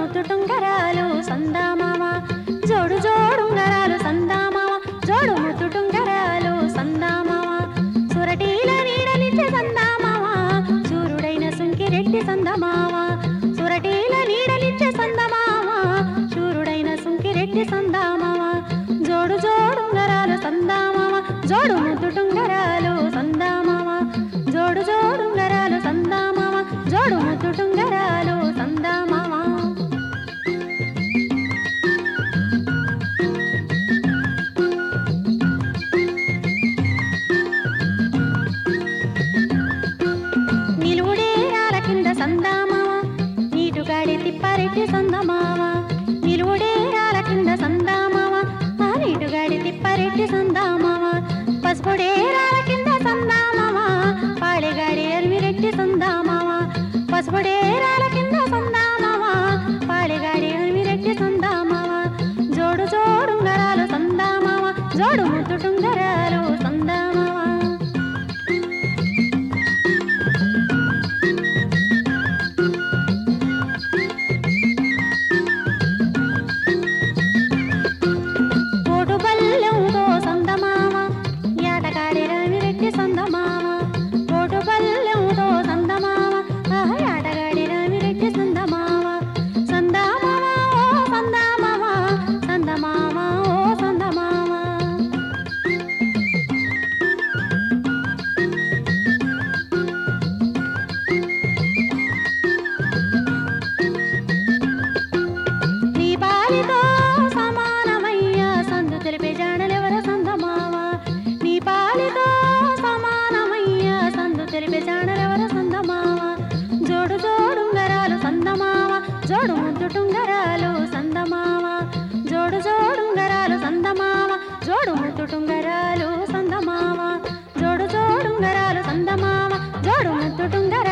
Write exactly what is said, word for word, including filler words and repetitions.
ముద్దు టుంగరాలు సందామామ జోడు జోడుంగరాలు సందామామ జోడు ముద్దు టుంగరాలు సందామామ సురటీల నీడలిచ్చే సందామామ చూరుడైన సుంకిరెడ్డి సందమామ సురటీల నీడలిచ్చే సందమామ చూరుడైన సుంకిరెడ్డి సందామామ జోడు జోడుంగరాలు సందామామ జోడు ముద్దు టుంగరాలు సందామామ జోడు జోడుంగరాలు సందామామ జోడు ముద్దు టుంగరాలు సందామామ నిలువుడేరాల కింద సందామామ నీటుగాడి తిప్పారెడ్డి సందమామ నిలువుడేరాల కింద సందామామ ఆ నీటుగాడి తిప్పారెడ్డి సందామామ పసుపుడేరాల కింద సందామామ పాళెగాడి అరిమిరెడ్డి సందామామ పసుపుడేరాల కింద సందామామ పాళెగాడి అరిమిరెడ్డి సందామామ జోడు జోడుంగరాలు సందామామ జోడు ముద్దు టుంగరాలు సందామామ కోటు బల్లెంతో సందమామ యాటగాడి రామిరెడ్డి సందమామ కోటు బల్లెంతో సందమామ ఆహా యాటగాడి రామిరెడ్డి సందమామ సందమామ ఓ సందమామ సందమామ ఓ సందమామ నీ పాలితో సమానమయ్యా సందు తెలిపే జాడలెవర సందమామ నీ పాలితో సమానమయ్యా సందు తెలిపే జాడలెవర సందమామ జోడు జోడుంగరాలు సందమామ జోడు ముద్దు టుంగరాలు సందమామ జోడు జోడుంగరాలు సందమామ జోడు ముద్దు టుంగరాలు సందమామ జోడు జోడుంగరాలు సందమామ జోడు ముద్దు టుంగరాలు